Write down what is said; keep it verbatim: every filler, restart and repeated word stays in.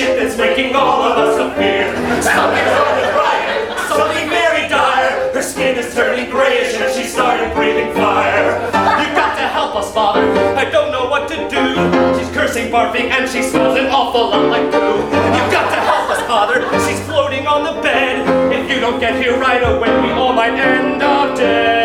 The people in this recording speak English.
shit that's making all of us appear. Something's wrong with Ryan, something very dire. Her skin is turning grayish and she started breathing fire. You've got to help us, Father, I don't know what to do. She's cursing, barfing, and she smells an awful lot like poo. You've got to help us, Father, she's floating on the bed. If you don't get here right away, we all might end up dead.